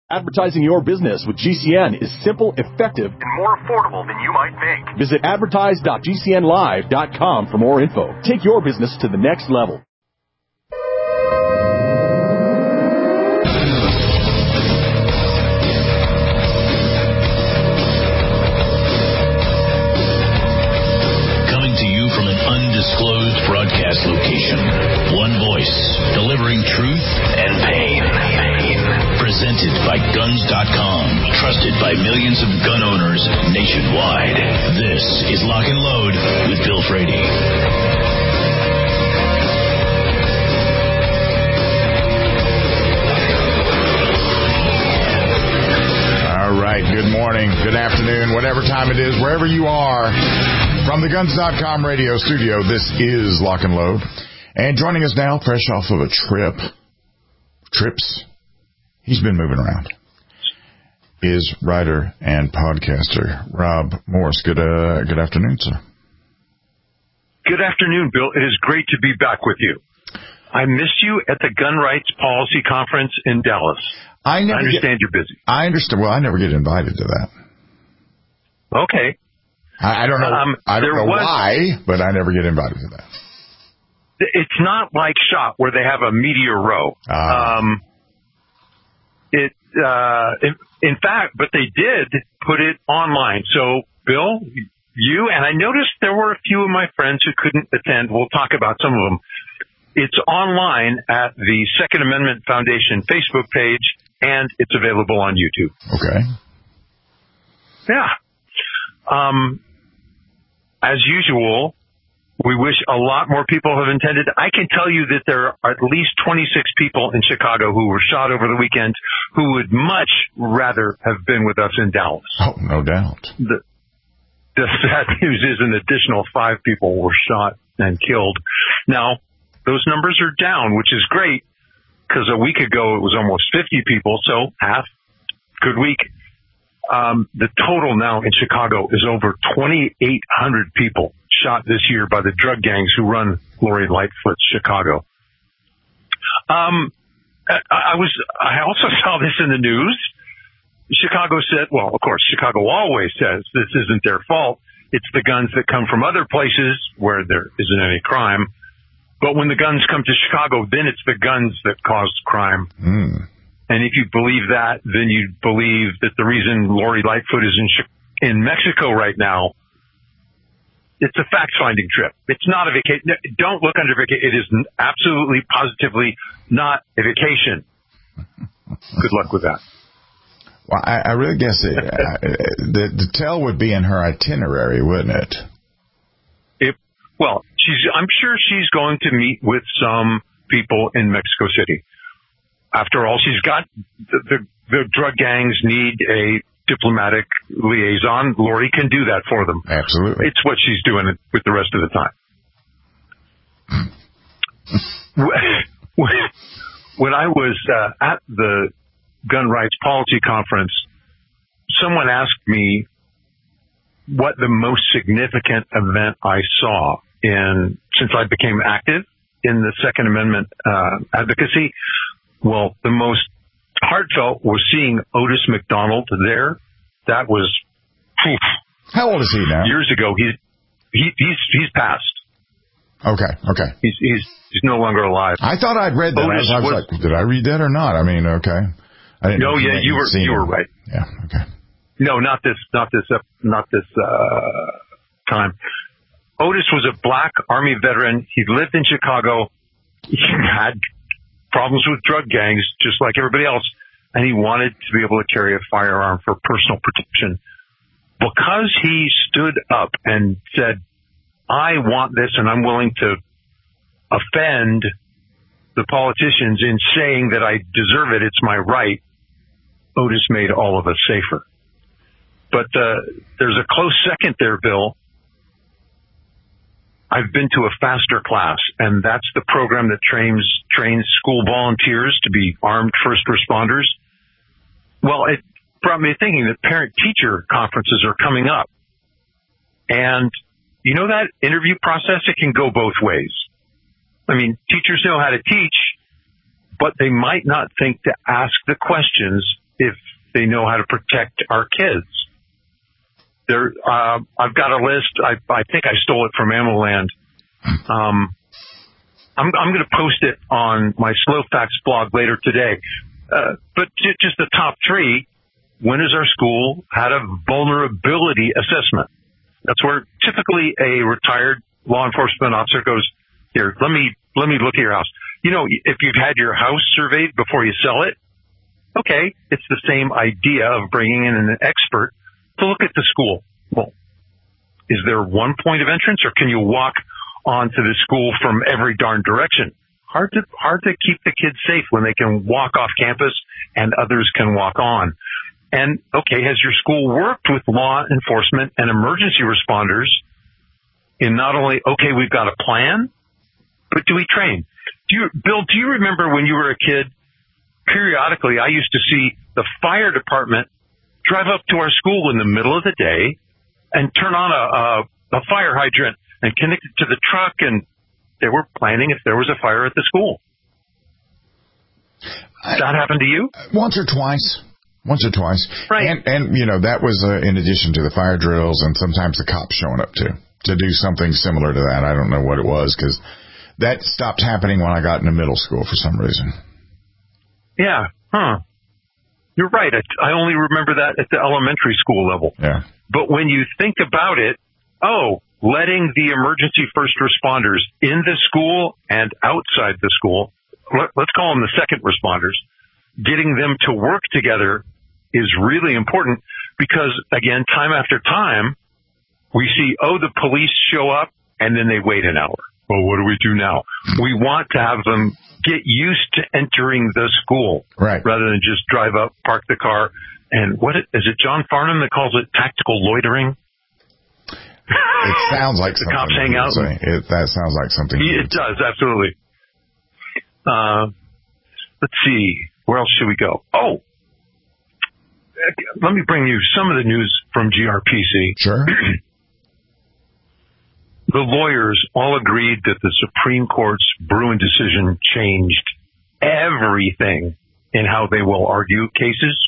Advertising your business with GCN is simple, effective, and more affordable than you might think. Visit advertise.gcnlive.com for more info. Take your business to the next level. Coming to you from an undisclosed broadcast location. One voice, delivering truth and pain. Presented by Guns.com, trusted by millions of gun owners nationwide. This is Lock and Load with Bill Frady. All right, good morning, good afternoon, whatever time it is, wherever you are. From the Guns.com radio studio, this is Lock and Load. And joining us now, fresh off of a trips. He's been moving around. Is writer and podcaster Rob Morse. Good afternoon, sir. Good afternoon, Bill. It is great to be back with you. I missed you at the Gun Rights Policy Conference in Dallas. I understand you're busy. I understand. Well, I never get invited to that. Okay. I don't know. I don't know why, but I never get invited to that. It's not like SHOT where they have a media row. In fact, but they did put it online. So, Bill, you, and I noticed there were a few of my friends who couldn't attend. We'll talk about some of them. It's online at the Second Amendment Foundation Facebook page, and it's available on YouTube. Okay. Yeah. As usual, we wish a lot more people have attended. I can tell you that there are at least 26 people in Chicago who were shot over the weekend who would much rather have been with us in Dallas. Oh, no doubt. The sad news is an additional 5 people were shot and killed. Now, those numbers are down, which is great, because a week ago it was almost 50 people, so half. Good week. The total now in Chicago is over 2,800 people shot this year by the drug gangs who run Lori Lightfoot's Chicago. I also saw this in the news. Chicago said, well, of course, Chicago always says this isn't their fault. It's the guns that come from other places where there isn't any crime. But when the guns come to Chicago, then it's the guns that cause crime. And if you believe that, then you believe that the reason Lori Lightfoot is in Mexico right now, it's a fact-finding trip. It's not a vacation. Don't look under vacation. It is absolutely, positively not a vacation. Good luck with that. Well, I really guess the tell would be in her itinerary, wouldn't it? Well, I'm sure she's going to meet with some people in Mexico City. After all, she's got the drug gangs need a diplomatic liaison. Lori can do that for them. Absolutely. It's what she's doing with the rest of the time. When I was at the Gun Rights Policy Conference, someone asked me what the most significant event I saw since I became active in the Second Amendment advocacy. Well, the most heartfelt was seeing Otis McDonald there. That was How old is he now? Years ago. He's passed. Okay. He's no longer alive. I thought I'd read that. Otis I was like, did I read that or not? I mean, okay. I didn't know yeah, you were right. Yeah. Okay. No, not this time. Otis was a black Army veteran. He lived in Chicago. He had problems with drug gangs, just like everybody else, and he wanted to be able to carry a firearm for personal protection. Because he stood up and said, I want this and I'm willing to offend the politicians in saying that I deserve it, it's my right, Otis made all of us safer. But there's a close second there, Bill. I've been to a FASTER class, and that's the program that trains school volunteers to be armed first responders. Well, it brought me to thinking that parent-teacher conferences are coming up. And you know that interview process, it can go both ways. I mean, teachers know how to teach, but they might not think to ask the questions if they know how to protect our kids. I've got a list. I think I stole it from AmmoLand. I'm going to post it on my Slow Facts blog later today. But just the top 3. When has our school had a vulnerability assessment? That's where typically a retired law enforcement officer goes, here, let me look at your house. You know, if you've had your house surveyed before you sell it, okay, it's the same idea of bringing in an expert to look at the school. Well, is there one point of entrance, or can you walk onto the school from every darn direction? Hard to keep the kids safe when they can walk off campus and others can walk on. And, okay, has your school worked with law enforcement and emergency responders in not only, okay, we've got a plan, but do we train? Bill, do you remember when you were a kid, periodically I used to see the fire department drive up to our school in the middle of the day and turn on a fire hydrant and connect it to the truck, and they were planning if there was a fire at the school. Did that happen to you? Once or twice. Right. And you know, that was in addition to the fire drills and sometimes the cops showing up to do something similar to that. I don't know what it was, because that stopped happening when I got into middle school for some reason. Yeah. Huh. You're right. I only remember that at the elementary school level. Yeah. But when you think about it, letting the emergency first responders in the school and outside the school, let's call them the second responders, getting them to work together is really important, because, again, time after time, we see, the police show up and then they wait an hour. Well, what do we do now? We want to have them get used to entering the school, right, rather than just drive up, park the car. And is it John Farnham that calls it tactical loitering? It sounds like the cops hang out. That sounds like something. It does, absolutely. Let's see. Where else should we go? Let me bring you some of the news from GRPC. Sure. The lawyers all agreed that the Supreme Court's Bruen decision changed everything in how they will argue cases.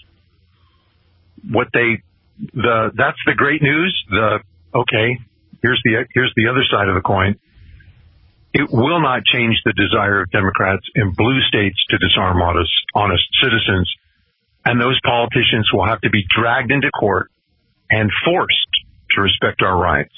That's the great news. Here's the other side of the coin. It will not change the desire of Democrats in blue states to disarm honest citizens. And those politicians will have to be dragged into court and forced to respect our rights.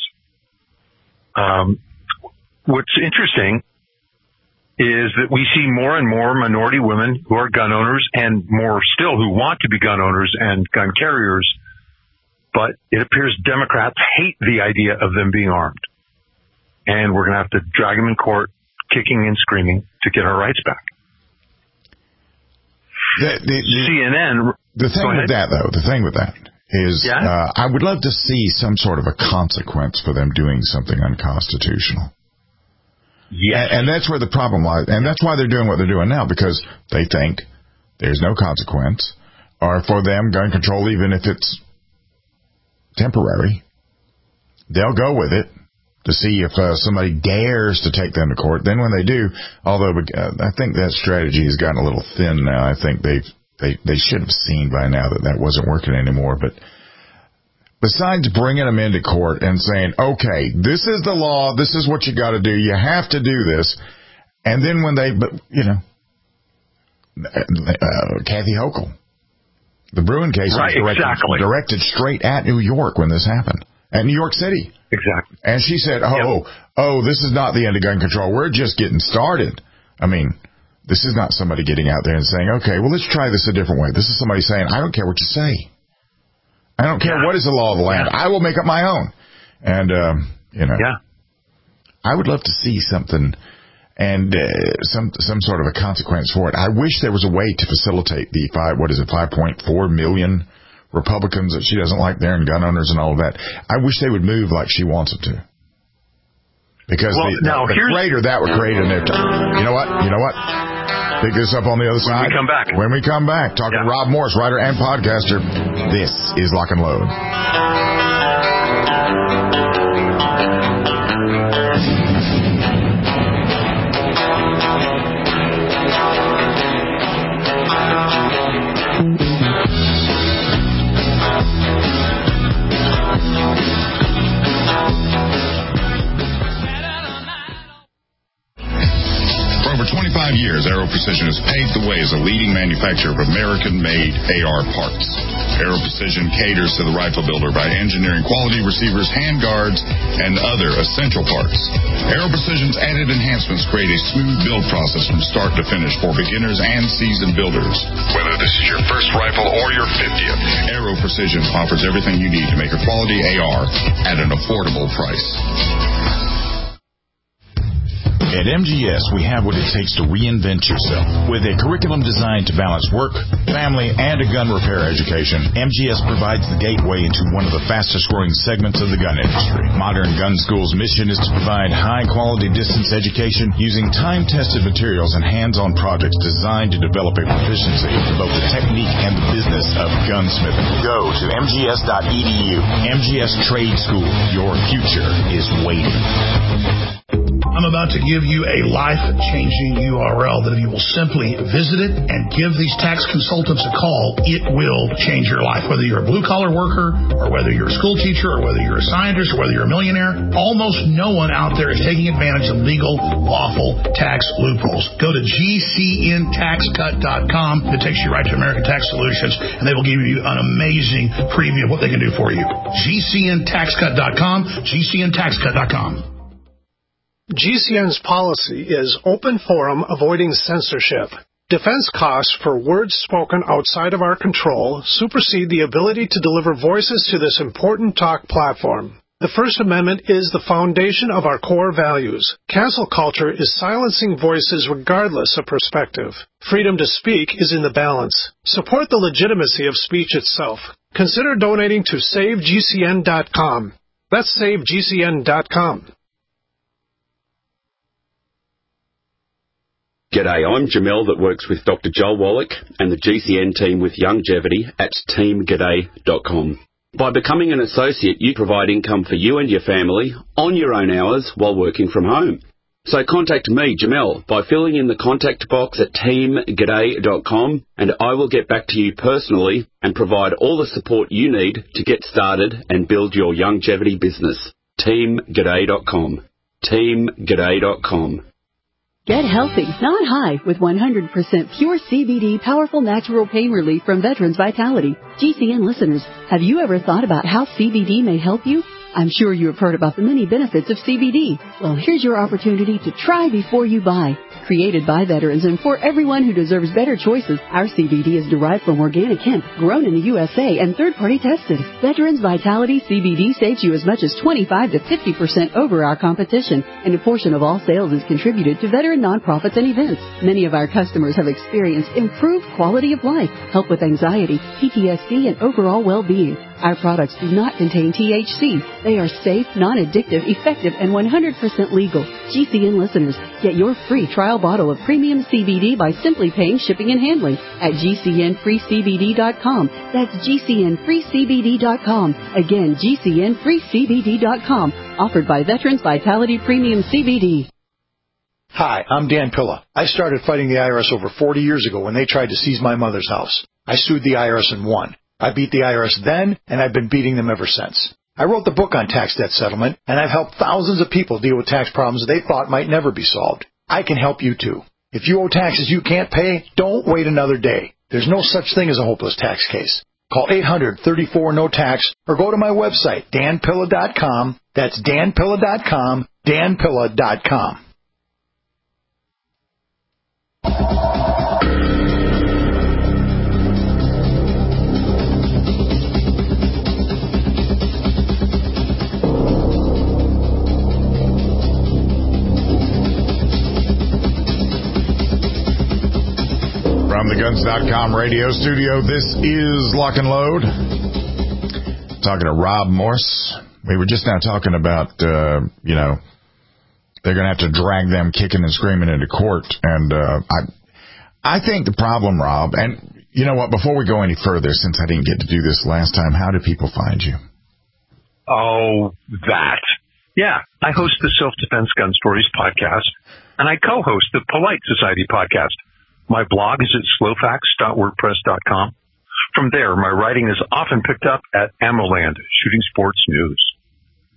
What's interesting is that we see more and more minority women who are gun owners, and more still who want to be gun owners and gun carriers. But it appears Democrats hate the idea of them being armed. And we're going to have to drag them in court, kicking and screaming, to get our rights back. CNN. The thing with that is, I would love to see some sort of a consequence for them doing something unconstitutional. Yes. And that's where the problem lies. And that's why they're doing what they're doing now, because they think there's no consequence, or for them, gun control, even if it's temporary, they'll go with it to see if somebody dares to take them to court. Then when they do, although I think that strategy has gotten a little thin now. I think they should have seen by now that wasn't working anymore. But besides bringing them into court and saying, okay, this is the law, this is what you got to do, you have to do this, and then when Kathy Hochul, the Bruen case was directed straight at New York when this happened, at New York City. Exactly. And she said, this is not the end of gun control. We're just getting started. I mean, this is not somebody getting out there and saying, okay, well, let's try this a different way. This is somebody saying, I don't care what you say. I don't care what is the law of the land. I will make up my own. And, I would love to see something and some sort of a consequence for it. I wish there was a way to facilitate the 5.4 million Republicans that she doesn't like there, and gun owners and all of that. I wish they would move like she wants them to. Because the greater that would create an You know what? Pick this up on the other side. When we come back, talking to Rob Morse, writer and podcaster. This is Lock and Load. years, Aero Precision has paved the way as a leading manufacturer of American-made AR parts. Aero Precision caters to the rifle builder by engineering quality receivers, handguards, and other essential parts. Aero Precision's added enhancements create a smooth build process from start to finish for beginners and seasoned builders. Whether this is your first rifle or your 50th, Aero Precision offers everything you need to make a quality AR at an affordable price. At MGS, we have what it takes to reinvent yourself. With a curriculum designed to balance work, family, and a gun repair education, MGS provides the gateway into one of the fastest-growing segments of the gun industry. Modern Gun School's mission is to provide high-quality distance education using time-tested materials and hands-on projects designed to develop a proficiency in both the technique and the business of gunsmithing. Go to mgs.edu. MGS Trade School. Your future is waiting. I'm about to give you a life-changing URL that if you will simply visit it and give these tax consultants a call, it will change your life. Whether you're a blue-collar worker or whether you're a school teacher or whether you're a scientist or whether you're a millionaire, almost no one out there is taking advantage of legal, lawful tax loopholes. Go to gcntaxcut.com. It takes you right to American Tax Solutions, and they will give you an amazing preview of what they can do for you. gcntaxcut.com, gcntaxcut.com. GCN's policy is open forum, avoiding censorship. Defense costs for words spoken outside of our control supersede the ability to deliver voices to this important talk platform. The First Amendment is the foundation of our core values. Cancel culture is silencing voices regardless of perspective. Freedom to speak is in the balance. Support the legitimacy of speech itself. Consider donating to SaveGCN.com. That's SaveGCN.com. G'day, I'm Jamel that works with Dr. Joel Wallach and the GCN team with Longevity at teamg'day.com. By becoming an associate, you provide income for you and your family on your own hours while working from home. So contact me, Jamel, by filling in the contact box at teamg'day.com, and I will get back to you personally and provide all the support you need to get started and build your longevity business. teamg'day.com. teamg'day.com. Get healthy, not high, with 100% pure CBD powerful natural pain relief from Veterans Vitality. GCN listeners, have you ever thought about how CBD may help you? I'm sure you have heard about the many benefits of CBD. Well, here's your opportunity to try before you buy. Created by veterans and for everyone who deserves better choices, our CBD is derived from organic hemp, grown in the USA, and third-party tested. Veterans Vitality CBD saves you as much as 25 to 50% over our competition, and a portion of all sales is contributed to veteran nonprofits and events. Many of our customers have experienced improved quality of life, help with anxiety, PTSD, and overall well-being. Our products do not contain THC. They are safe, non-addictive, effective, and 100% legal. GCN listeners, get your free trial bottle of premium CBD by simply paying shipping and handling at GCNFreeCBD.com. That's GCNFreeCBD.com. Again, GCNFreeCBD.com. Offered by Veterans Vitality Premium CBD. Hi, I'm Dan Pilla. I started fighting the IRS over 40 years ago when they tried to seize my mother's house. I sued the IRS and won. I beat the IRS then, and I've been beating them ever since. I wrote the book on tax debt settlement, and I've helped thousands of people deal with tax problems they thought might never be solved. I can help you too. If you owe taxes you can't pay, don't wait another day. There's no such thing as a hopeless tax case. Call 800-34-NO-TAX or go to my website, danpilla.com. That's danpilla.com, danpilla.com. From the Guns.com radio studio, this is Lock and Load. Talking to Rob Morse. We were just now talking about, they're going to have to drag them kicking and screaming into court. And I think the problem, Rob, and you know what, before we go any further, since I didn't get to do this last time, how do people find you? Oh, that. Yeah, I host the Self-Defense Gun Stories podcast, and I co-host the Polite Society podcast. My blog is at slowfacts.wordpress.com. From there, my writing is often picked up at AmmoLand, Shooting Sports News.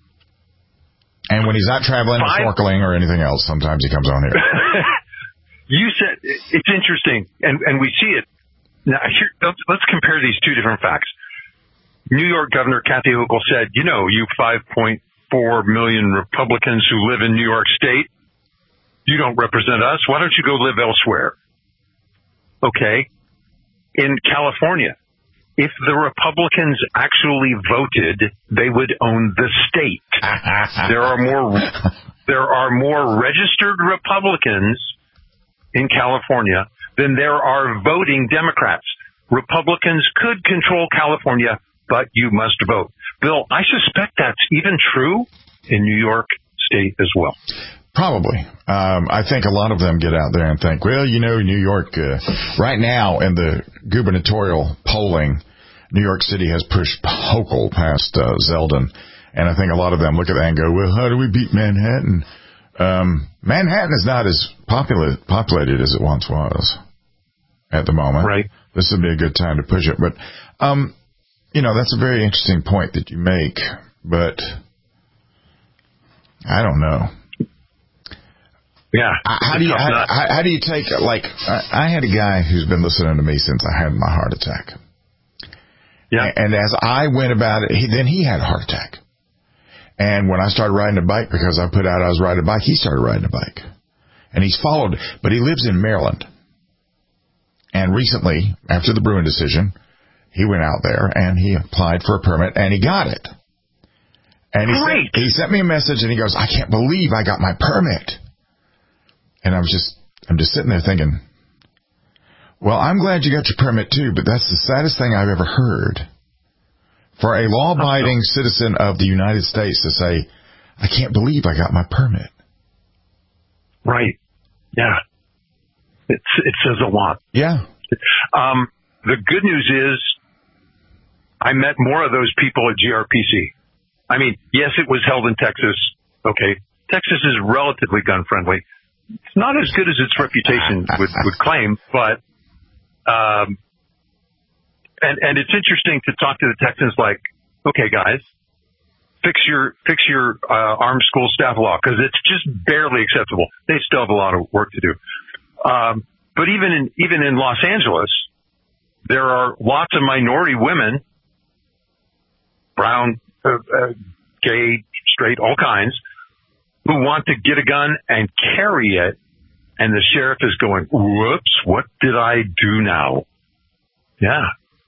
And when he's not traveling or snorkeling or anything else, sometimes he comes on here. you said it's interesting, and we see it now. Here, let's compare these two different facts. New York Governor Kathy Hochul said, you 5.4 million Republicans who live in New York State, you don't represent us. Why don't you go live elsewhere? Okay. In California, if the Republicans actually voted, they would own the state. There are more registered Republicans in California than there are voting Democrats. Republicans could control California, but you must vote. Bill, I suspect that's even true in New York State as well. Probably. I think a lot of them get out there and think, well, New York, right now in the gubernatorial polling, New York City has pushed Hochul past Zeldin. And I think a lot of them look at that and go, well, how do we beat Manhattan? Manhattan is not as populated as it once was at the moment. Right. This would be a good time to push it. But, that's a very interesting point that you make. But I don't know. Yeah. How do you take, I had a guy who's been listening to me since I had my heart attack. Yeah. And as I went about it, then he had a heart attack. And when I started riding a bike, because I put out I was riding a bike, he started riding a bike. And he's followed, but he lives in Maryland. And recently, after the Bruin decision, he went out there and he applied for a permit and he got it. And he sent me a message and he goes, I can't believe I got my permit. And I'm just sitting there thinking, well, I'm glad you got your permit too, but that's the saddest thing I've ever heard. For a law-abiding citizen of the United States to say, I can't believe I got my permit. Right. Yeah. It says a lot. Yeah. The good news is I met more of those people at GRPC. I mean, yes, it was held in Texas. Okay. Texas is relatively gun-friendly. It's not as good as its reputation would claim, but and it's interesting to talk to the Texans like, okay, guys, fix your armed school staff law because it's just barely acceptable. They still have a lot of work to do. But even in Los Angeles, there are lots of minority women, brown, gay, straight, all kinds, who want to get a gun and carry it, and the sheriff is going, whoops, what did I do now? Yeah.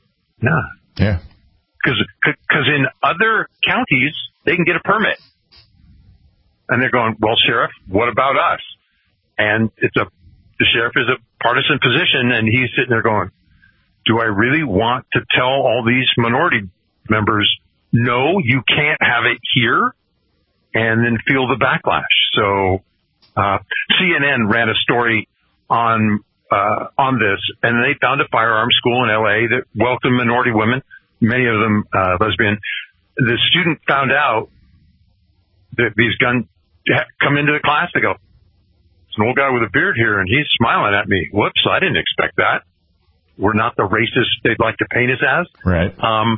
Because in other counties, they can get a permit. And they're going, well, sheriff, what about us? And the sheriff is a partisan position, and he's sitting there going, do I really want to tell all these minority members, no, you can't have it here? And then feel the backlash. So, CNN ran a story on this, and they found a firearms school in LA that welcomed minority women, many of them, lesbian. The student found out that these guns come into the class. They go, it's an old guy with a beard here, and he's smiling at me. Whoops, I didn't expect that. We're not the racist they'd like to paint us as. Right.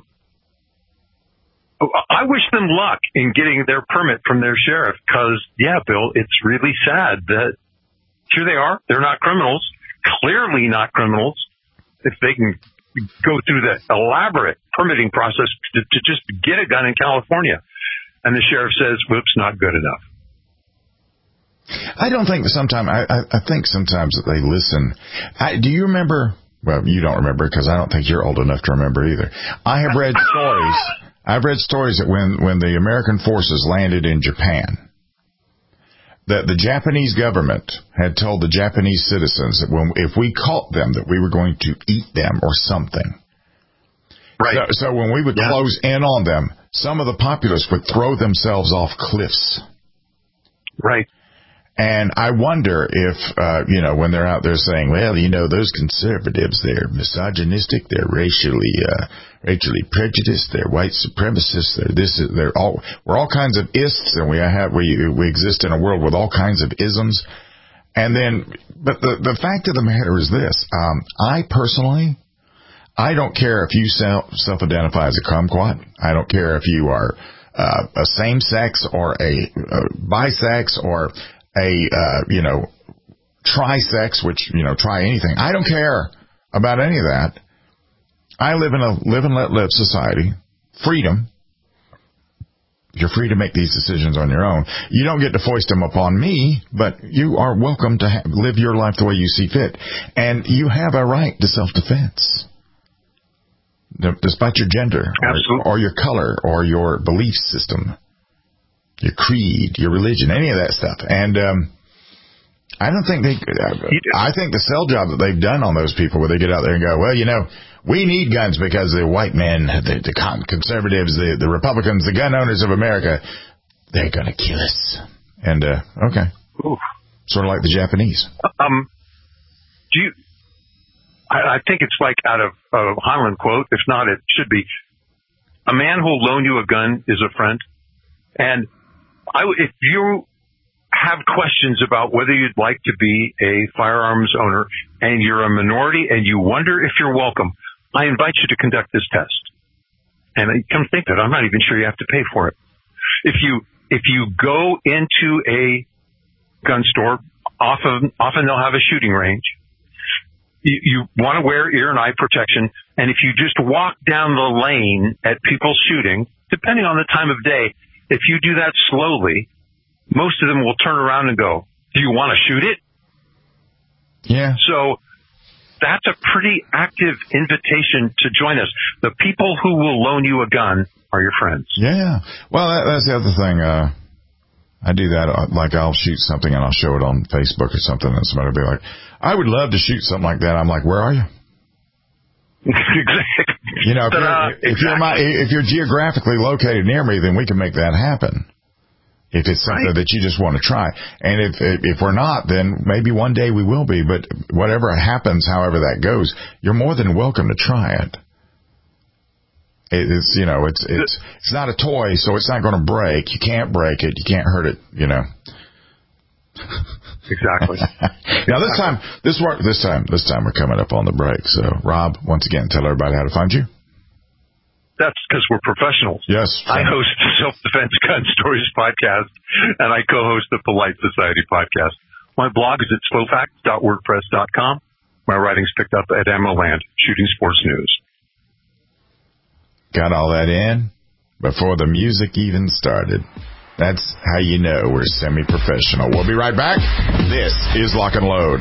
I wish them luck in getting their permit from their sheriff because, yeah, Bill, it's really sad that here they are. They're not criminals, clearly not criminals. If they can go through the elaborate permitting process to just get a gun in California, and the sheriff says, whoops, not good enough. I don't think sometimes, I think sometimes that they listen. Do you remember? Well, you don't remember because I don't think you're old enough to remember either. I have read stories. I've read stories that when the American forces landed in Japan, that the Japanese government had told the Japanese citizens that if we caught them, that we were going to eat them or something. Right. So when we would close in on them, some of the populace would throw themselves off cliffs. Right. And I wonder if, when they're out there saying, well, those conservatives, they're misogynistic, they're racially prejudiced, they're white supremacists, we're all kinds of ists, and we exist in a world with all kinds of isms. And then, but the fact of the matter is this, I personally, I don't care if you self-identify as a kumquat. I don't care if you are a same-sex or a bisex or a try sex, which, try anything. I don't care about any of that. I live in a live and let live society. Freedom. You're free to make these decisions on your own. You don't get to foist them upon me, but you are welcome to live your life the way you see fit. And you have a right to self-defense. Despite your gender or your color or your belief system, your creed, your religion, any of that stuff. And I don't think I think the sell job that they've done on those people where they get out there and go, well, we need guns because the white men, the conservatives, the Republicans, the gun owners of America, they're going to kill us. And, okay. Oof. Sort of like the Japanese. I think it's like out of a Heinlein quote. If not, it should be. A man who'll loan you a gun is a friend. And if you have questions about whether you'd like to be a firearms owner and you're a minority and you wonder if you're welcome, I invite you to conduct this test. And come think that I'm not even sure you have to pay for it. If you go into a gun store, often they'll have a shooting range. You want to wear ear and eye protection, and if you just walk down the lane at people shooting, depending on the time of day, if you do that slowly, most of them will turn around and go, do you want to shoot it? Yeah. So that's a pretty active invitation to join us. The people who will loan you a gun are your friends. Yeah. Well, that's the other thing. I do that, like I'll shoot something and I'll show it on Facebook or something, and somebody will be like, I would love to shoot something like that. I'm like, where are you? Exactly. If you're geographically located near me, then we can make that happen. If it's something that you just want to try. And if we're not, then maybe one day we will be. But whatever happens, however that goes, you're more than welcome to try it. It's not a toy, so it's not going to break. You can't break it. You can't hurt it. Exactly. Now this time we're coming up on the break. So Rob, once again, tell everybody how to find you. That's because we're professionals. Yes. I host the Self-Defense Gun Stories podcast, and I co-host the Polite Society podcast. My blog is at slowfacts.wordpress.com. My writing's picked up at AmmoLand, Shooting Sports News. Got all that in before the music even started. That's how you know we're semi-professional. We'll be right back. This is Lock and Load.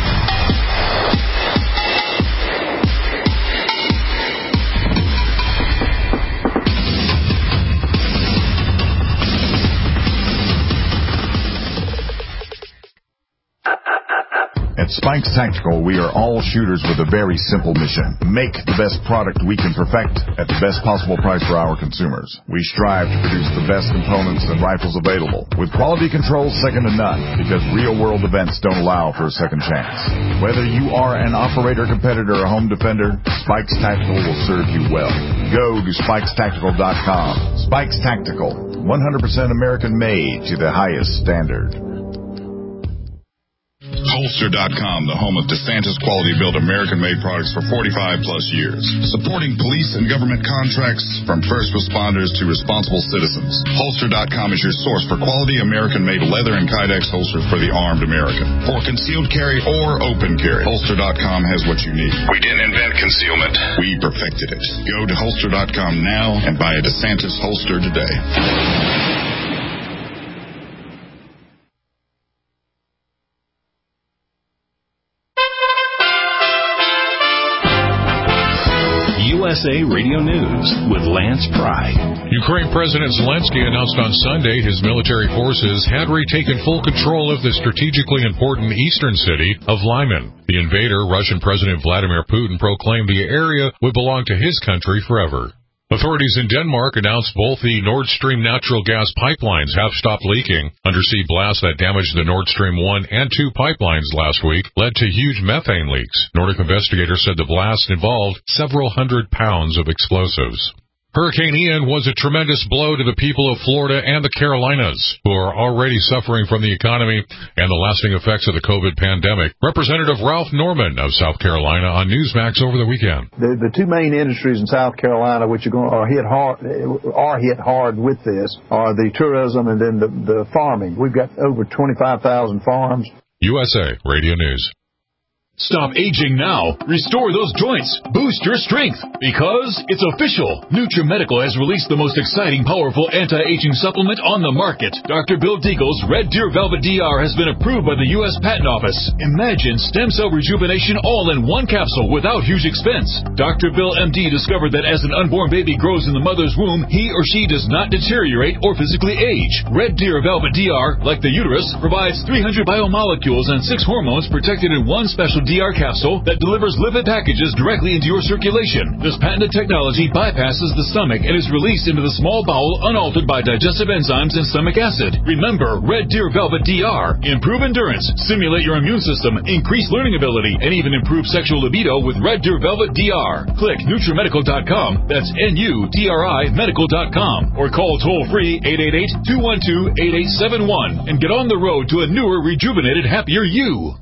At Spikes Tactical, we are all shooters with a very simple mission. Make the best product we can perfect at the best possible price for our consumers. We strive to produce the best components and rifles available, with quality control second to none, because real-world events don't allow for a second chance. Whether you are an operator, competitor, or home defender, Spikes Tactical will serve you well. Go to SpikesTactical.com. Spikes Tactical, 100% American-made to the highest standard. Holster.com, the home of DeSantis quality-built American-made products for 45-plus years. Supporting police and government contracts from first responders to responsible citizens. Holster.com is your source for quality American-made leather and Kydex holsters for the armed American. For concealed carry or open carry, Holster.com has what you need. We didn't invent concealment. We perfected it. Go to Holster.com now and buy a DeSantis holster today. USA Radio News with Lance Pry. Ukraine President Zelensky announced on Sunday his military forces had retaken full control of the strategically important eastern city of Lyman. The invader, Russian President Vladimir Putin, proclaimed the area would belong to his country forever. Authorities in Denmark announced both the Nord Stream natural gas pipelines have stopped leaking. Undersea blasts that damaged the Nord Stream 1 and 2 pipelines last week led to huge methane leaks. Nordic investigators said the blast involved several hundred pounds of explosives. Hurricane Ian was a tremendous blow to the people of Florida and the Carolinas, who are already suffering from the economy and the lasting effects of the COVID pandemic. Representative Ralph Norman of South Carolina on Newsmax over the weekend. The two main industries in South Carolina which are hit hard with this are the tourism and then the farming. We've got over 25,000 farms. USA Radio News. Stop aging now. Restore those joints. Boost your strength. Because it's official. NutriMedical has released the most exciting, powerful anti-aging supplement on the market. Dr. Bill Deagle's Red Deer Velvet DR has been approved by the U.S. Patent Office. Imagine stem cell rejuvenation all in one capsule without huge expense. Dr. Bill MD discovered that as an unborn baby grows in the mother's womb, he or she does not deteriorate or physically age. Red Deer Velvet DR, like the uterus, provides 300 biomolecules and 6 hormones protected in one special DR capsule that delivers lipid packages directly into your circulation. This patented technology bypasses the stomach and is released into the small bowel unaltered by digestive enzymes and stomach acid. Remember, Red Deer Velvet DR. Improve endurance, stimulate your immune system, increase learning ability, and even improve sexual libido with Red Deer Velvet DR. Click NutriMedical.com, that's NUTRI medical.com, or call toll-free 888-212-8871 and get on the road to a newer, rejuvenated, happier you.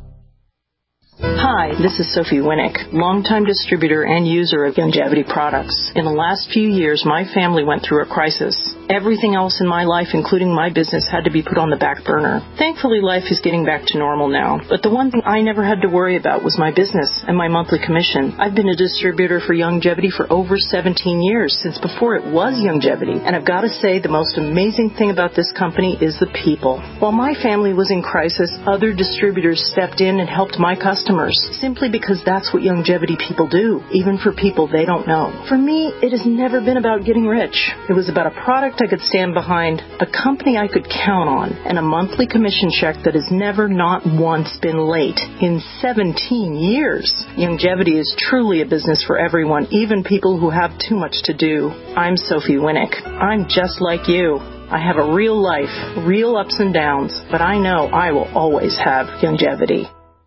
Hi, this is Sophie Winnick, longtime distributor and user of Youngevity products. In the last few years, my family went through a crisis. Everything else in my life, including my business, had to be put on the back burner. Thankfully, life is getting back to normal now. But the one thing I never had to worry about was my business and my monthly commission. I've been a distributor for Youngevity for over 17 years, since before it was Youngevity. And I've got to say, the most amazing thing about this company is the people. While my family was in crisis, other distributors stepped in and helped my customers, simply because that's what Youngevity people do, even for people they don't know. For me, it has never been about getting rich. It was about a product I could stand behind, a company I could count on, and a monthly commission check that has never, not once, been late in 17 years. Youngevity is truly a business for everyone, even people who have too much to do. I'm Sophie Winnick. I'm just like you. I have a real life, real ups and downs, but I know I will always have Youngevity.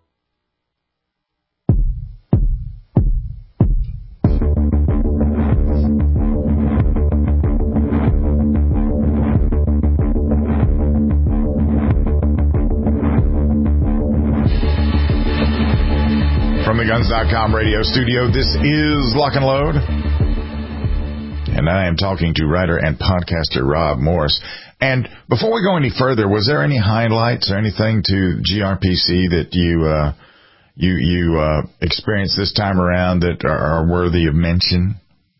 From the Guns.com radio studio, this is Lock and Load. And I am talking to writer and podcaster Rob Morse. And before we go any further, was there any highlights or anything to GRPC that you experienced this time around that are worthy of mention?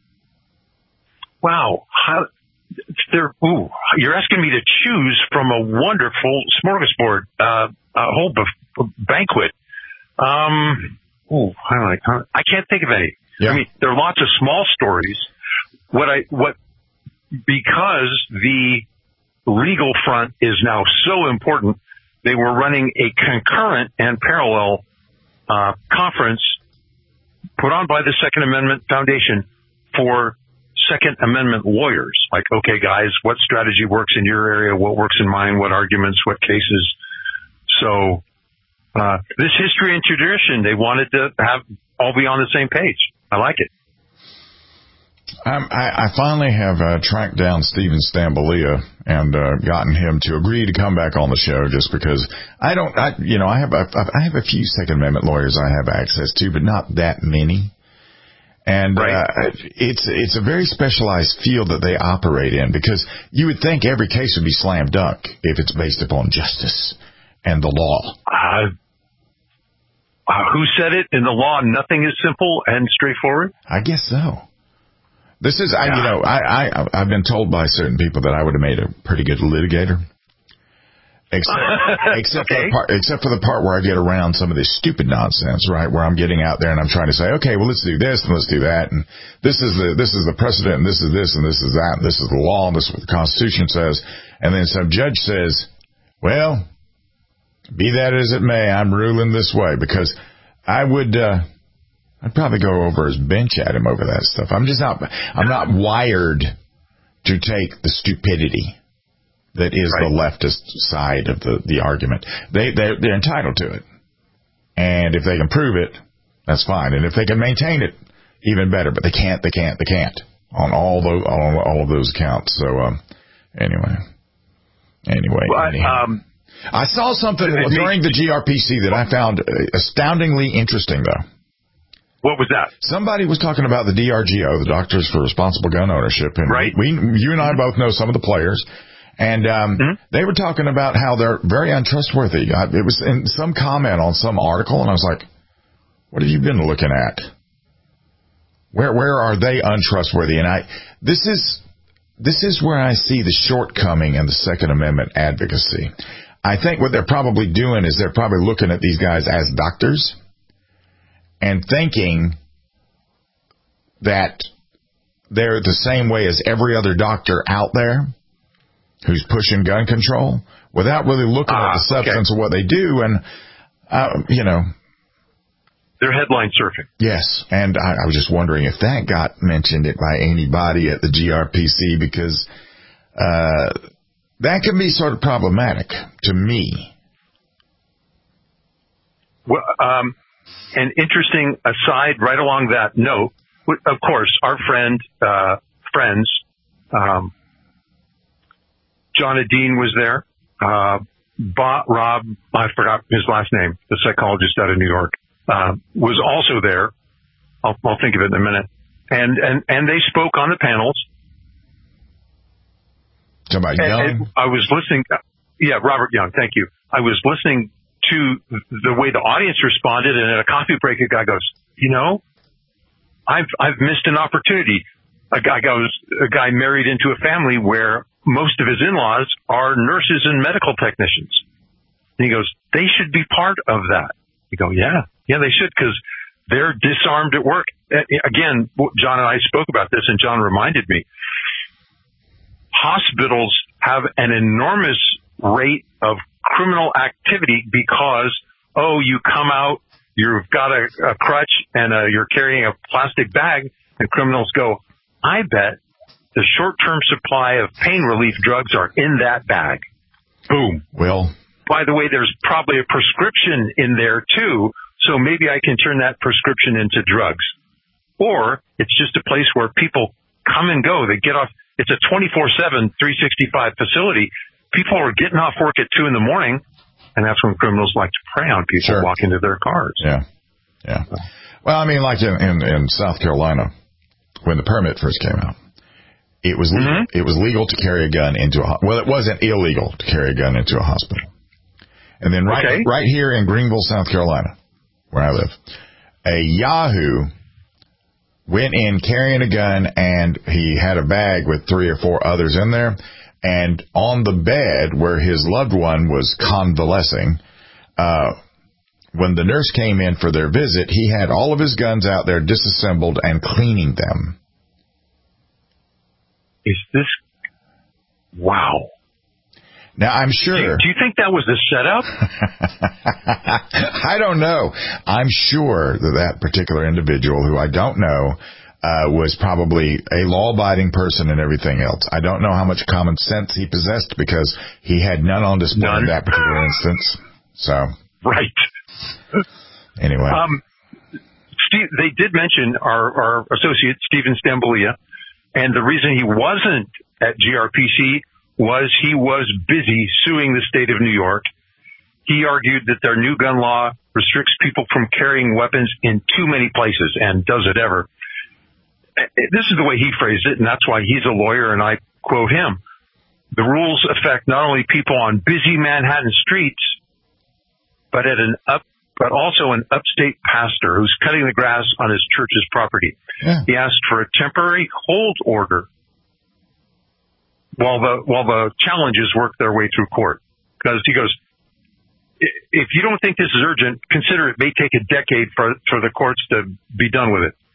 Wow. You're asking me to choose from a wonderful smorgasbord, a whole banquet. I can't think of any. Yeah. I mean, there are lots of small stories. Because the legal front is now so important, they were running a concurrent and parallel conference put on by the Second Amendment Foundation for Second Amendment lawyers. Like, okay, guys, what strategy works in your area? What works in mine? What arguments? What cases? So this history and tradition, they wanted to have all be on the same page. I like it. I finally have tracked down Stephen Stambolia and gotten him to agree to come back on the show, just because I have a few Second Amendment lawyers I have access to, but not that many. And it's a very specialized field that they operate in, because you would think every case would be slam dunk if it's based upon justice and the law. Who said it? In the law, nothing is simple and straightforward? I guess so. This is, I've been told by certain people that I would have made a pretty good litigator. Except for the part where I get around some of this stupid nonsense, right? Where I'm getting out there and I'm trying to say, okay, well, let's do this and let's do that, and this is the precedent, and this is this and this is that, and this is the law, and this is what the Constitution says, and then some judge says, well, be that as it may, I'm ruling this way, because I'd probably go over his bench at him over that stuff. I'm not wired to take the stupidity that is the leftist side of the argument. They're entitled to it. And if they can prove it, that's fine. And if they can maintain it, even better. But they can't on all of those accounts. So, anyway. I saw something during the GRPC that I found astoundingly interesting, though. What was that? Somebody was talking about the DRGO, the Doctors for Responsible Gun Ownership, and you and I both know some of the players. And they were talking about how they're very untrustworthy. It was in some comment on some article, and I was like, what have you been looking at? Where are they untrustworthy? And this is where I see the shortcoming in the Second Amendment advocacy. I think what they're probably doing is they're probably looking at these guys as doctors and thinking that they're the same way as every other doctor out there who's pushing gun control without really looking at the substance of what they do. And, they're headline surfing. Yes, and I was just wondering if that got mentioned by anybody at the GRPC, because that can be sort of problematic to me. Well, an interesting aside right along that note, of course, our friends, John Adine was there. Rob, I forgot his last name, the psychologist out of New York, was also there. I'll think of it in a minute. And they spoke on the panels. Somebody Young? I was listening. Yeah, Robert Young. Thank you. I was listening to the way the audience responded, and at a coffee break, a guy goes, I've missed an opportunity. A guy married into a family where most of his in-laws are nurses and medical technicians. And he goes, they should be part of that. You go, yeah, they should, because they're disarmed at work. Again, John and I spoke about this, and John reminded me. Hospitals have an enormous rate of criminal activity because, you come out, you've got a crutch, and you're carrying a plastic bag, and criminals go, I bet the short-term supply of pain relief drugs are in that bag. Boom. Well, by the way, there's probably a prescription in there too, so maybe I can turn that prescription into drugs. Or it's just a place where people come and go. They get off. It's a 24/7, 365 facility. People are getting off work at 2 a.m, and that's when criminals like to prey on people walk into their cars. Yeah. Well, I mean, like in South Carolina, when the permit first came out, it was legal. Mm-hmm. It was legal to carry a gun into it wasn't illegal to carry a gun into a hospital. And then right here in Greenville, South Carolina, where I live, a Yahoo went in carrying a gun, and he had a bag with 3 or 4 others in there. And on the bed where his loved one was convalescing, when the nurse came in for their visit, he had all of his guns out there disassembled and cleaning them. Is this... Wow. Now, I'm sure... Do you think that was a setup? I don't know. I'm sure that particular individual, who I don't know, was probably a law-abiding person and everything else. I don't know how much common sense he possessed, because he had none on display in that particular instance. So... Right. Anyway. Steve, they did mention our associate, Stephen Stambolia, and the reason he wasn't at GRPC was he was busy suing the state of New York. He argued that their new gun law restricts people from carrying weapons in too many places, and does it ever. This is the way he phrased it, and that's why he's a lawyer, and I quote him. The rules affect not only people on busy Manhattan streets, but also an upstate pastor who's cutting the grass on his church's property. Yeah. He asked for a temporary hold order while the challenges work their way through court. Because he goes, if you don't think this is urgent, consider it may take a decade for the courts to be done with it.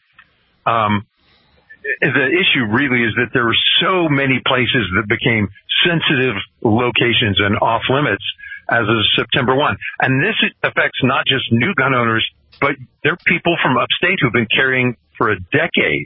The issue really is that there were so many places that became sensitive locations and off limits as of September 1. And this affects not just new gun owners, but there are people from upstate who've been carrying for a decade.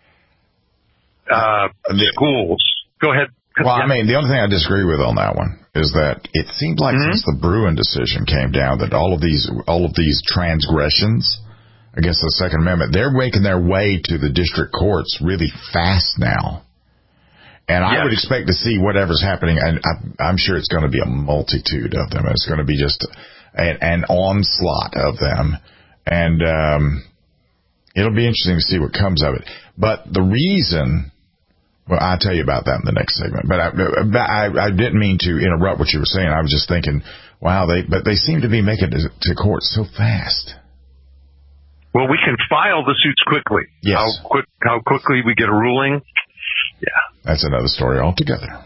Schools. Go ahead. Well, I mean, the only thing I disagree with on that one is that it seemed like since the Bruen decision came down, that all of these transgressions against the Second Amendment, they're making their way to the district courts really fast now. And I would expect to see whatever's happening, and I'm sure it's going to be a multitude of them. It's going to be just an onslaught of them. And it'll be interesting to see what comes of it. But the reason Well, I'll tell you about that in the next segment. But I didn't mean to interrupt what you were saying. I was just thinking, wow, they seem to be making it to court so fast. Well, we can file the suits quickly. Yes. How quickly we get a ruling. Yeah. That's another story altogether.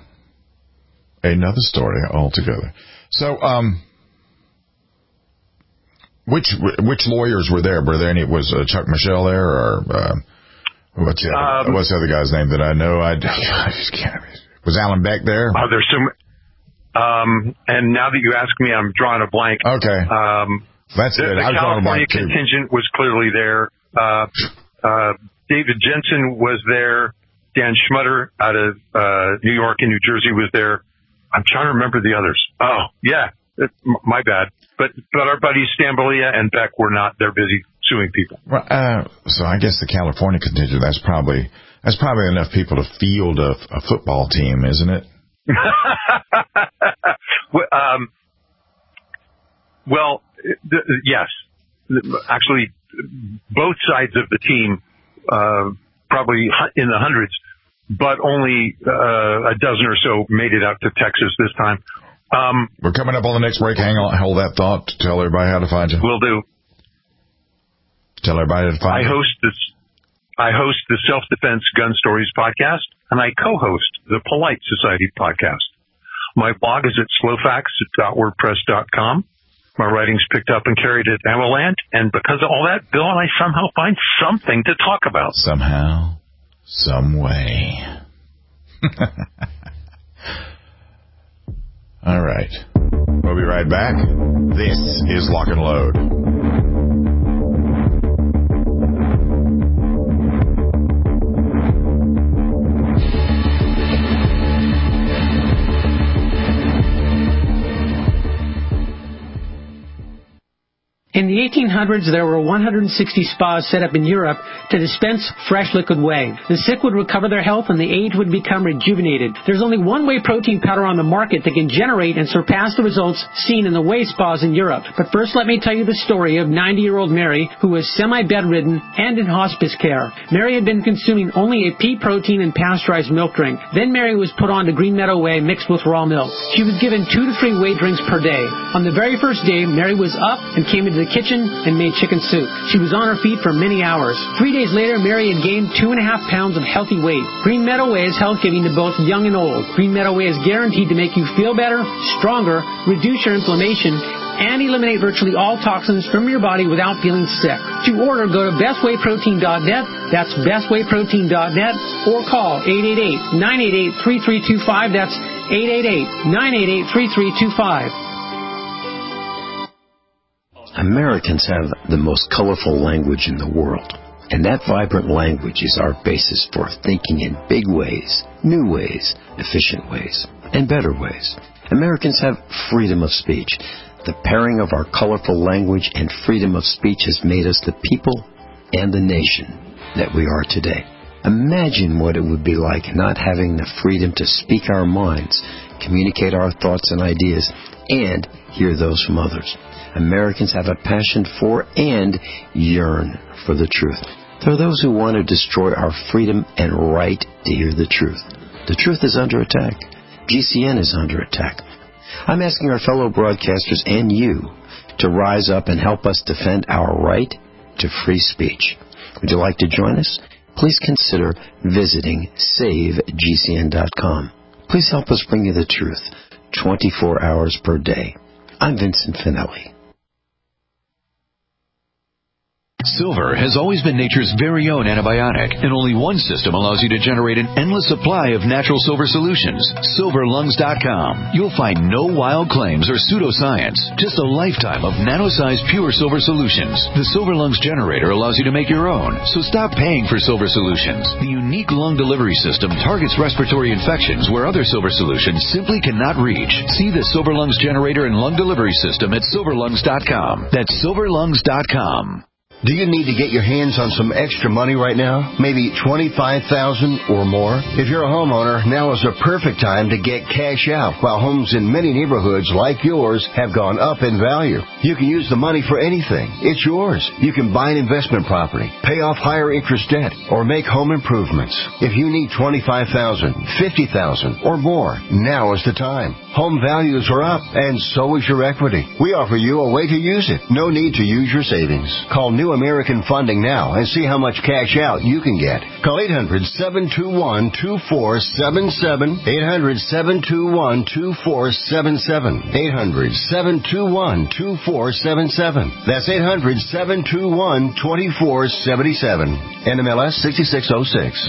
So, which lawyers were there? Were there any? Was Chuck Michelle there, or what's the other guy's name that I know? I just can't. Was Alan Beck there? There's some. And now that you ask me, I'm drawing a blank. Okay. That's it. The California contingent was clearly there. David Jensen was there. Dan Schmutter out of New York and New Jersey was there. I'm trying to remember the others. Oh, yeah. My bad. But our buddies Stambolia and Beck were not. They're busy suing people. Well, so I guess the California contingent, that's probably enough people to field a football team, isn't it? Yes. Actually, both sides of the team, probably in the hundreds, but only a dozen or so made it out to Texas this time. We're coming up on the next break. Hang on, hold that thought. Tell everybody how to find you. Will do. Tell everybody how to find you. I host the Self-Defense Gun Stories podcast, and I co-host the Polite Society podcast. My blog is at slowfacts.wordpress.com. My writing's picked up and carried at Amaland, and because of all that, Bill and I somehow find something to talk about. Somehow, some way. All right. We'll be right back. This is Lock and Load. In the 1800s, there were 160 spas set up in Europe to dispense fresh liquid whey. The sick would recover their health and the aged would become rejuvenated. There's only one whey protein powder on the market that can generate and surpass the results seen in the whey spas in Europe. But first, let me tell you the story of 90-year-old Mary, who was semi-bedridden and in hospice care. Mary had been consuming only a pea protein and pasteurized milk drink. Then Mary was put on to Green Meadow Whey mixed with raw milk. She was given 2 to 3 whey drinks per day. On the very first day, Mary was up and came into the kitchen and made chicken soup. She was on her feet for many hours. 3 days later, Mary had gained 2.5 pounds of healthy weight. Green Meadow Whey is health-giving to both young and old. Green Meadow Whey is guaranteed to make you feel better, stronger, reduce your inflammation, and eliminate virtually all toxins from your body without feeling sick. To order, go to bestwayprotein.net. That's bestwayprotein.net, or call 888-988-3325. That's 888-988-3325. Americans have the most colorful language in the world, and that vibrant language is our basis for thinking in big ways, new ways, efficient ways, and better ways. Americans have freedom of speech. The pairing of our colorful language and freedom of speech has made us the people and the nation that we are today. Imagine what it would be like not having the freedom to speak our minds, communicate our thoughts and ideas, and hear those from others. Americans have a passion for and yearn for the truth. There are those who want to destroy our freedom and right to hear the truth. The truth is under attack. GCN is under attack. I'm asking our fellow broadcasters and you to rise up and help us defend our right to free speech. Would you like to join us? Please consider visiting SaveGCN.com. Please help us bring you the truth 24 hours per day. I'm Vincent Finelli. Silver has always been nature's very own antibiotic, and only one system allows you to generate an endless supply of natural silver solutions. SilverLungs.com. You'll find no wild claims or pseudoscience, just a lifetime of nano-sized pure silver solutions. The Silver Lungs generator allows you to make your own, so stop paying for silver solutions. The unique lung delivery system targets respiratory infections where other silver solutions simply cannot reach. See the Silver Lungs generator and lung delivery system at SilverLungs.com. That's SilverLungs.com. Do you need to get your hands on some extra money right now? Maybe $25,000 or more? If you're a homeowner, now is the perfect time to get cash out while homes in many neighborhoods like yours have gone up in value. You can use the money for anything. It's yours. You can buy an investment property, pay off higher interest debt, or make home improvements. If you need $25,000, $50,000 or more, now is the time. Home values are up, and so is your equity. We offer you a way to use it. No need to use your savings. Call New American Funding now and see how much cash out you can get. Call 800-721-2477. 800-721-2477. 800-721-2477. That's 800-721-2477. NMLS 6606.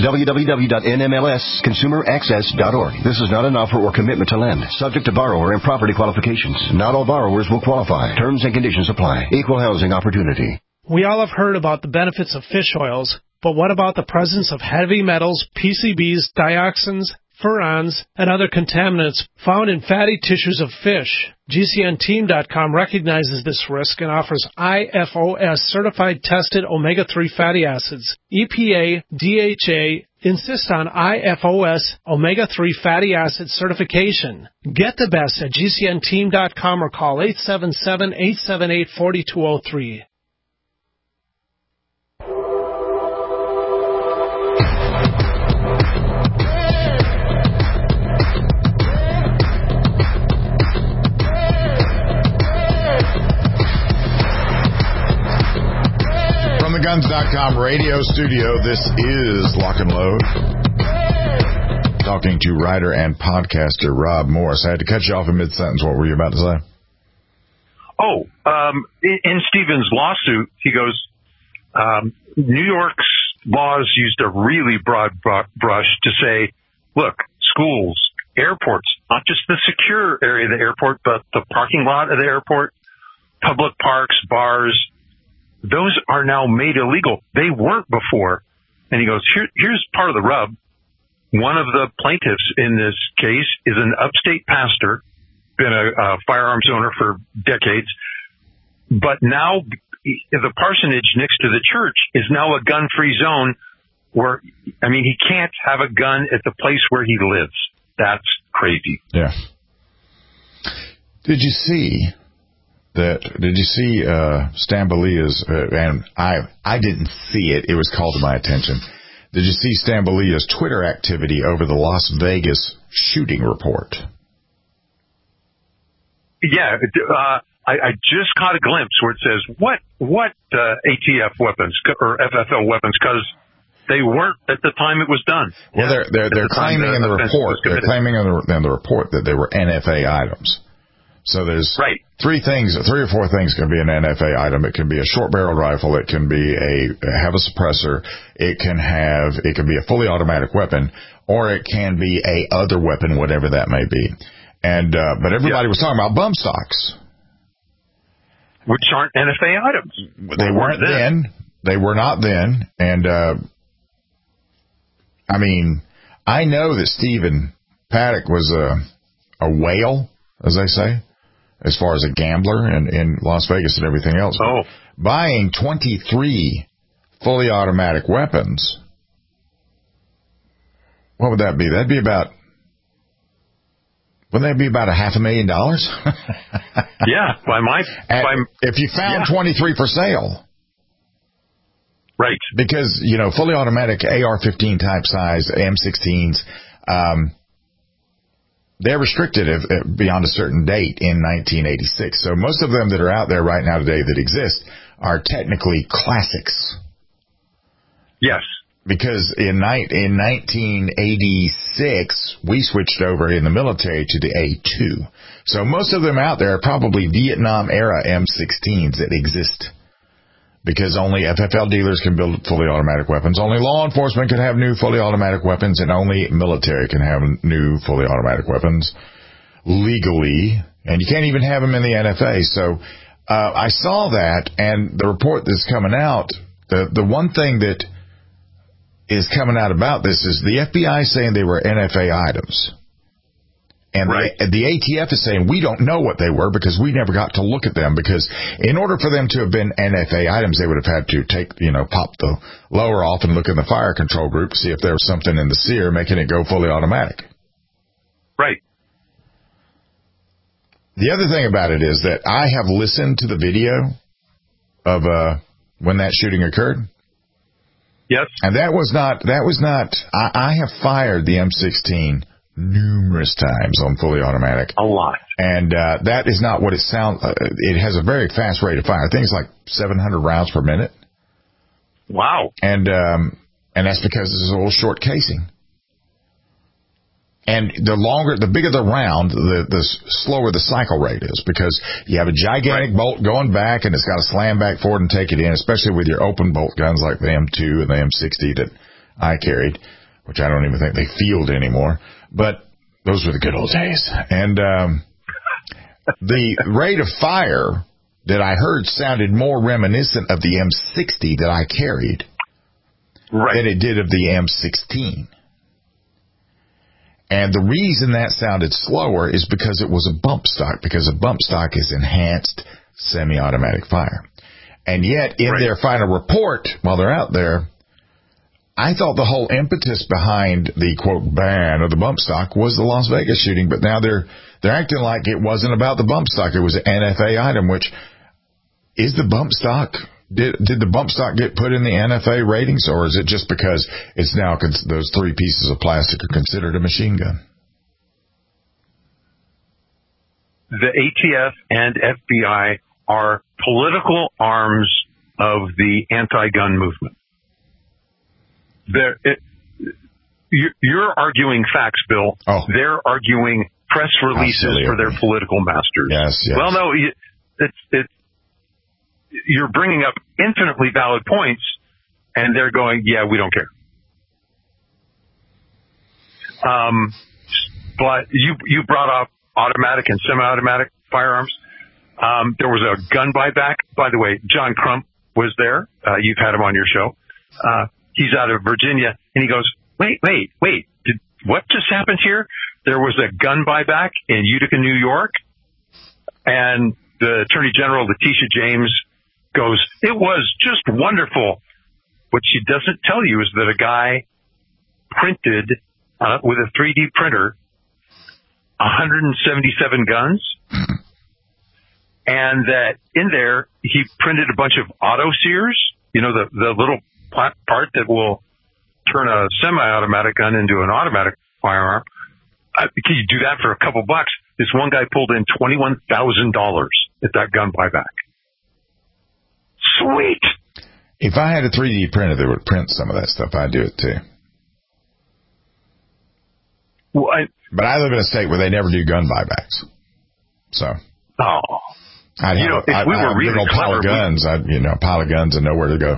www.nmlsconsumeraccess.org. This is not an offer or commitment to lend. Subject to borrower and property qualifications. Not all borrowers will qualify. Terms and conditions apply. Equal housing opportunity. We all have heard about the benefits of fish oils, but what about the presence of heavy metals, PCBs, dioxins, furans, and other contaminants found in fatty tissues of fish? GCNteam.com recognizes this risk and offers IFOS certified tested omega-3 fatty acids. EPA, DHA, insist on IFOS omega-3 fatty acid certification. Get the best at GCNteam.com or call 877-878-4203. Guns.com radio studio. This is Lock and Load. Talking to writer and podcaster Rob Morris. I had to cut you off in mid-sentence. What were you about to say? In Stephen's lawsuit, he goes, New York's laws used a really broad brush to say, look, schools, airports, not just the secure area of the airport, but the parking lot of the airport, public parks, bars, those are now made illegal. They weren't before. And he goes, here's part of the rub. One of the plaintiffs in this case is an upstate pastor, been a firearms owner for decades. But now the parsonage next to the church is now a gun-free zone where, he can't have a gun at the place where he lives. That's crazy. Yeah. Did you see Stambolia's, and I didn't see it, it was called to my attention. Did you see Stambolia's Twitter activity over the Las Vegas shooting report? Yeah, I just caught a glimpse where it says, what ATF weapons or FFL weapons, because they weren't at the time it was done. Well, they're claiming in the report, in the report that they were NFA items. So there's three or four things can be an NFA item. It can be a short-barreled rifle. It can be have a suppressor. It can be a fully automatic weapon, or it can be a other weapon, whatever that may be. And but everybody was talking about bump stocks, which aren't NFA items. They weren't then. They were not then. And I know that Stephen Paddock was a whale, as they say, as far as a gambler in Las Vegas and everything else. Oh. Buying 23 fully automatic weapons, what would that be? Wouldn't that be about $500,000? Yeah. If you found 23 for sale. Right. Because, fully automatic AR-15 type size, M16s, they're restricted beyond a certain date in 1986. So most of them that are out there right now today that exist are technically classics. Yes. Because in 1986, we switched over in the military to the A2. So most of them out there are probably Vietnam-era M16s that exist. Because only FFL dealers can build fully automatic weapons. Only law enforcement can have new fully automatic weapons, and only military can have new fully automatic weapons legally. And you can't even have them in the NFA. So I saw that, and the report that's coming out, the one thing that is coming out about this is the FBI saying they were NFA items. And the ATF is saying we don't know what they were because we never got to look at them, because in order for them to have been NFA items, they would have had to pop the lower off and look in the fire control group to see if there was something in the sear making it go fully automatic. Right. The other thing about it is that I have listened to the video of when that shooting occurred. Yes. And that was not, I have fired the M16 numerous times on fully automatic. A lot. And that is not what it sounds. It has a very fast rate of fire. I think it's like 700 rounds per minute. Wow. And that's because it's a little short casing. And the bigger the round, the slower the cycle rate is, because you have a gigantic bolt going back and it's got to slam back forward and take it in, especially with your open bolt guns like the M2 and the M60 that I carried, which I don't even think they field anymore. But those were the good old days. And the rate of fire that I heard sounded more reminiscent of the M60 that I carried than it did of the M16. And the reason that sounded slower is because it was a bump stock, because a bump stock is enhanced semi-automatic fire. And yet, in their final report, while they're out there, I thought the whole impetus behind the, quote, ban of the bump stock was the Las Vegas shooting, but now they're acting like it wasn't about the bump stock. It was an NFA item, which is the bump stock. Did the bump stock get put in the NFA ratings, or is it just because it's now those 3 pieces of plastic are considered a machine gun? The ATF and FBI are political arms of the anti-gun movement. You're arguing facts, Bill. Oh. They're arguing press releases for their political masters. Yes. Well, no, you're bringing up infinitely valid points, and they're going, yeah, we don't care. But you brought up automatic and semi-automatic firearms. There was a gun buyback. By the way, John Crump was there. You've had him on your show. He's out of Virginia, and he goes, wait. What just happened here? There was a gun buyback in Utica, New York, and the Attorney General, Letitia James, goes, it was just wonderful. What she doesn't tell you is that a guy printed with a 3D printer 177 guns, and that in there he printed a bunch of auto sears, the little part that will turn a semi-automatic gun into an automatic firearm. Can you do that for a couple bucks? This one guy pulled in $21,000 at that gun buyback. Sweet. If I had a 3D printer that would print some of that stuff, I'd do it too. Well, but I live in a state where they never do gun buybacks. So. Oh. If we were really clever, pile of guns and nowhere to go.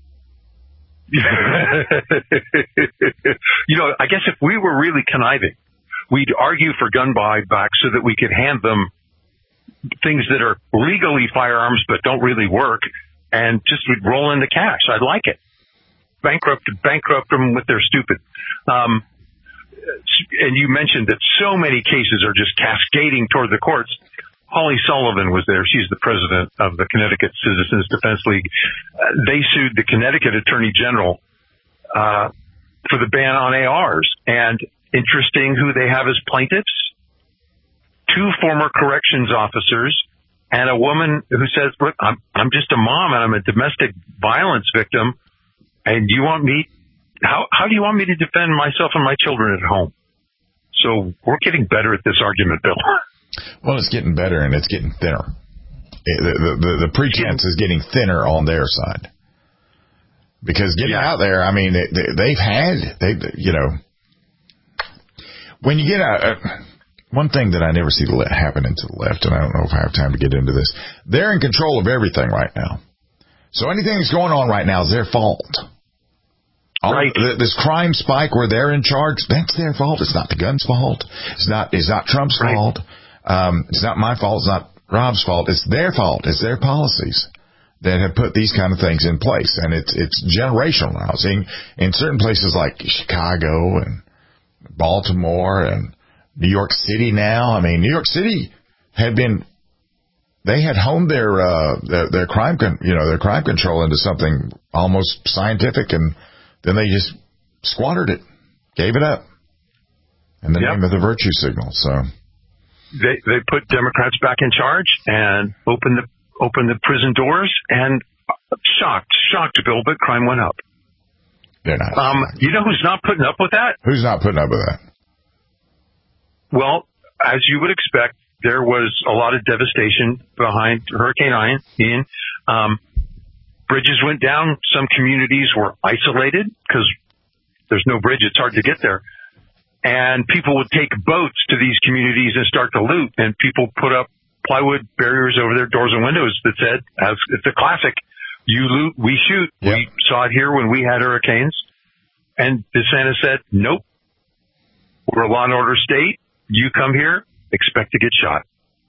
I guess if we were really conniving, we'd argue for gun buybacks so that we could hand them things that are legally firearms but don't really work, and just would roll in the cash. I'd like it. Bankrupt them with their stupid. And you mentioned that so many cases are just cascading toward the courts. Holly Sullivan was there. She's the president of the Connecticut Citizens Defense League. They sued the Connecticut Attorney General for the ban on ARs. And interesting who they have as plaintiffs. 2 former corrections officers and a woman who says, look, I'm just a mom and I'm a domestic violence victim. And how do you want me to defend myself and my children at home? So we're getting better at this argument, Bill. Well, it's getting better and it's getting thinner. The pretense is getting thinner on their side. Because getting out there, I mean, when you get out, one thing that I never see happening to the left, and I don't know if I have time to get into this, they're in control of everything right now. So anything that's going on right now is their fault. Right. This crime spike where they're in charge, that's their fault. It's not the gun's fault. It's not Trump's fault. It's not my fault. It's not Rob's fault. It's their fault. It's their policies that have put these kind of things in place. And it's generational now. See, in certain places like Chicago and Baltimore and New York City now. I mean, New York City they had honed their crime control into something almost scientific, and then they just squandered it, gave it up in the name of the virtue signal. So they put Democrats back in charge and opened the prison doors, and shocked, Bill, but crime went up. They're not. You know who's not putting up with that? Who's not putting up with that? Well, as you would expect, there was a lot of devastation behind Hurricane Ian. Bridges went down. Some communities were isolated because there's no bridge. It's hard to get there. And people would take boats to these communities and start to loot. And people put up plywood barriers over their doors and windows that said, it's a classic, you loot, we shoot. Yep. We saw it here when we had hurricanes. And DeSantis said, nope, we're a law and order state. You come here, expect to get shot.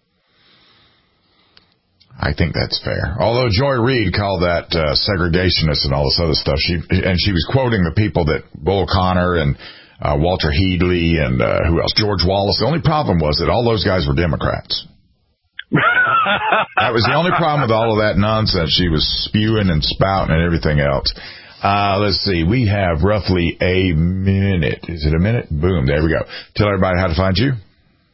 I think that's fair. Although Joy Reid called that segregationist and all this other stuff, she was quoting the people that Bull Connor and Walter Headley and who else? George Wallace. The only problem was that all those guys were Democrats. That was the only problem with all of that nonsense she was spewing and spouting and everything else. Let's see. We have roughly a minute. Is it a minute? Boom. There we go. Tell everybody how to find you.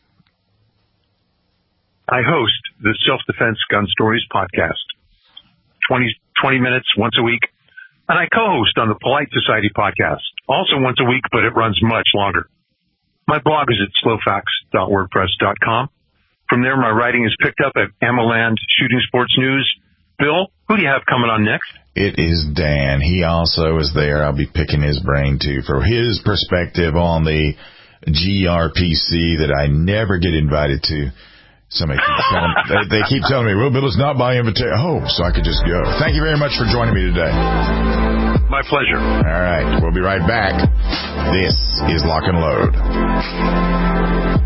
I host the Self-Defense Gun Stories podcast, 20 minutes once a week. And I co-host on the Polite Society podcast, also once a week, but it runs much longer. My blog is at slowfacts.wordpress.com. From there, my writing is picked up at AmmoLand Shooting Sports News. Bill, who do you have coming on next? It is Dan. He also is there. I'll be picking his brain, too, for his perspective on the GRPC that I never get invited to. Somebody keeps they keep telling me, well, Bill, it's not by invitation. Oh, so I could just go. Thank you very much for joining me today. My pleasure. All right. We'll be right back. This is Lock and Load.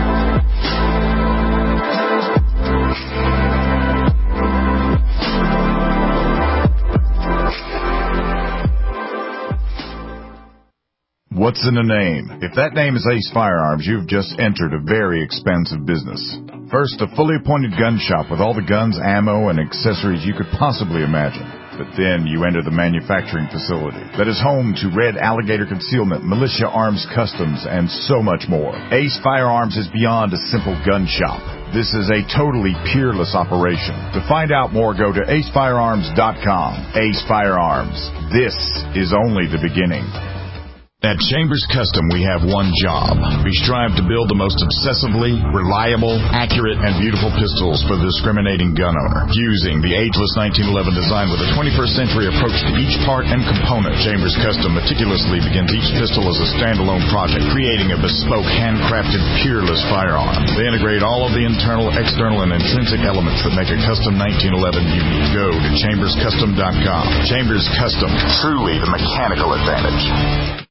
What's in a name? If that name is Ace Firearms, you've just entered a very expensive business. First, a fully appointed gun shop with all the guns, ammo, and accessories you could possibly imagine. But then you enter the manufacturing facility that is home to Red Alligator Concealment, Militia Arms Customs, and so much more. Ace Firearms is beyond a simple gun shop. This is a totally peerless operation. To find out more, go to acefirearms.com. Ace Firearms. This is only the beginning. At Chambers Custom, we have one job. We strive to build the most obsessively reliable, accurate, and beautiful pistols for the discriminating gun owner. Using the ageless 1911 design with a 21st century approach to each part and component, Chambers Custom meticulously begins each pistol as a standalone project, creating a bespoke, handcrafted, peerless firearm. They integrate all of the internal, external, and intrinsic elements that make a custom 1911 unique. Go to chamberscustom.com. Chambers Custom, truly the mechanical advantage.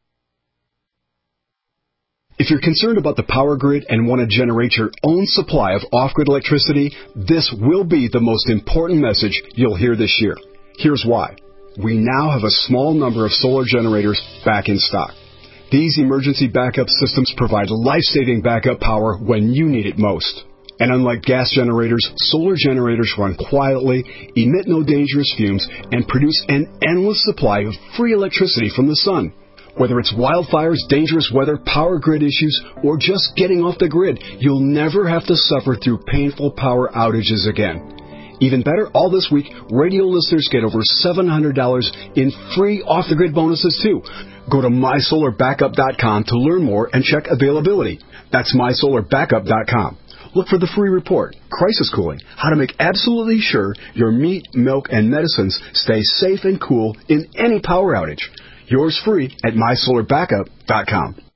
If you're concerned about the power grid and want to generate your own supply of off-grid electricity, this will be the most important message you'll hear this year. Here's why. We now have a small number of solar generators back in stock. These emergency backup systems provide life-saving backup power when you need it most. And unlike gas generators, solar generators run quietly, emit no dangerous fumes, and produce an endless supply of free electricity from the sun. Whether it's wildfires, dangerous weather, power grid issues, or just getting off the grid, you'll never have to suffer through painful power outages again. Even better, all this week, radio listeners get over $700 in free off-the-grid bonuses, too. Go to mysolarbackup.com to learn more and check availability. That's mysolarbackup.com. Look for the free report, Crisis Cooling, how to make absolutely sure your meat, milk, and medicines stay safe and cool in any power outage. Yours free at mysolarbackup.com.